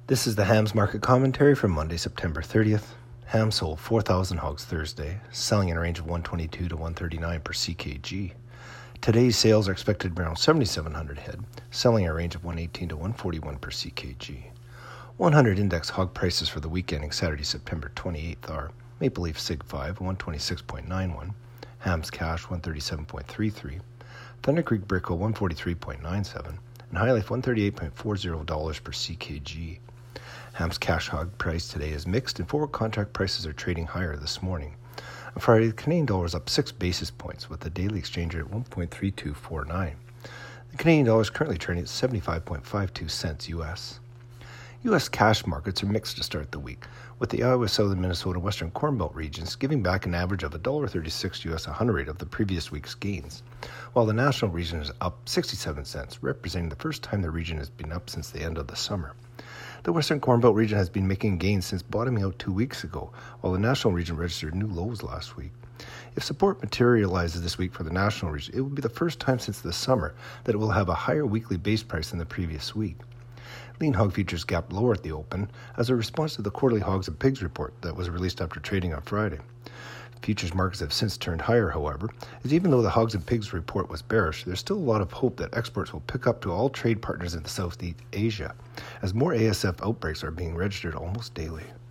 This is the Hams Market Commentary for Monday, September 30th. Hams sold 4,000 hogs Thursday, selling in a range of 122 to 139 per CKG. Today's sales are expected to be around 7,700 head, selling in a range of 118 to 141 per CKG. 100 index hog prices for the week ending Saturday, September 28th are Maple Leaf Sig 5, 126.91, Hams Cash, 137.33, Thunder Creek Brickle, 143.97, and High Life, $138.40 per CKG. Hams cash hog price today is mixed, and forward contract prices are trading higher this morning. On Friday, the Canadian dollar is up 6 basis points, with the daily exchange rate at 1.3249. The Canadian dollar is currently trading at 75.52 cents U.S. U.S. cash markets are mixed to start the week, with the Iowa, Southern Minnesota, Western Corn Belt regions giving back an average of $1.36 U.S. a hundredweight of the previous week's gains, while the national region is up 67 cents, representing the first time the region has been up since the end of the summer. The Western Corn Belt region has been making gains since bottoming out 2 weeks ago, while the national region registered new lows last week. If support materializes this week for the national region, it will be the first time since the summer that it will have a higher weekly base price than the previous week. Lean hog futures gapped lower at the open as a response to the quarterly hogs and pigs report that was released after trading on Friday. Futures markets have since turned higher, however, as even though the hogs and pigs report was bearish, there's still a lot of hope that exports will pick up to all trade partners in Southeast Asia, as more ASF outbreaks are being registered almost daily.